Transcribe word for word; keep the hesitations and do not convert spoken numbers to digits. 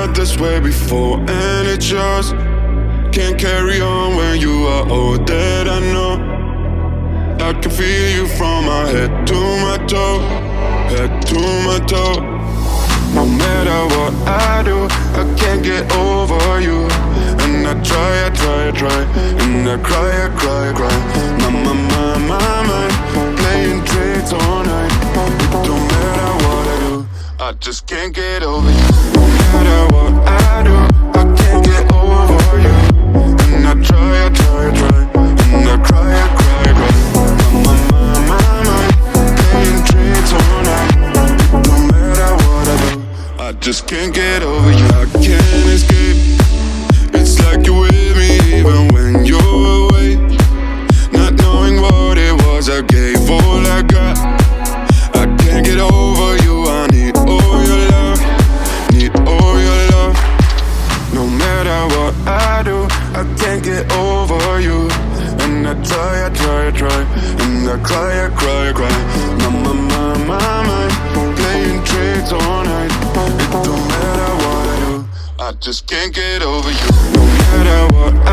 felt this way before, and it just can't carry on when you are all that I know. I can feel you from my head to my toe, head to my toe. No matter what I do, I can't get over you. And I try, I try, I try, and I cry, I cry, I cry. My, my, my, my mind, playing tricks all night. It don't matter what I do, I just can't get over you. No matter what I do, I can't get over you. And I try, I try, I try, and I cry, I cry, I cry. My, my, my, my mind, playing tricks all night. No matter what I do, I just can't get over you. I can't escape. It's like you're with me even when you're away. Not knowing what it was I gave all I got. I can't get over you. I need all your love, need all your love. No matter what I do, I can't get over you. And I try, I try, I try, and I cry, I cry, I cry. My, my, my, my mind, playing tricks all night. It don't matter what I do, I just can't get over you. No matter what